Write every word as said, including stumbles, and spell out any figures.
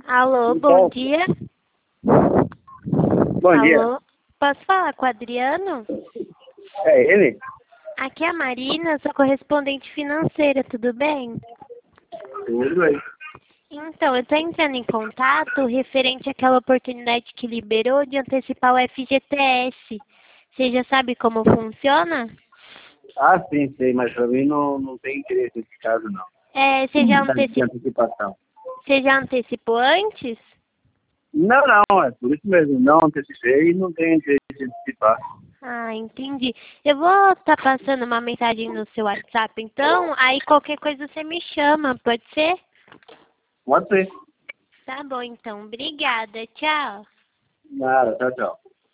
Alô, bom dia. Bom Alô, dia. posso falar com o Adriano? É ele? Aqui é a Marina, sou correspondente financeira, tudo bem? Tudo aí. Então, eu estou entrando em contato referente àquela oportunidade que liberou de antecipar o F G T S. Você já sabe como funciona? Ah, sim, sei, mas pra mim não, não tem interesse nesse caso, não. É, você já, Tá de anteci... antecipação. você já antecipou antes? Não, não, é por isso mesmo. Não antecipei e não tenho interesse em antecipar. Ah, entendi. Eu vou estar passando uma mensagem no seu WhatsApp, então, aí qualquer coisa você me chama, pode ser? Pode ser. Tá bom, então. Obrigada. Tchau. Nada, tchau, tchau.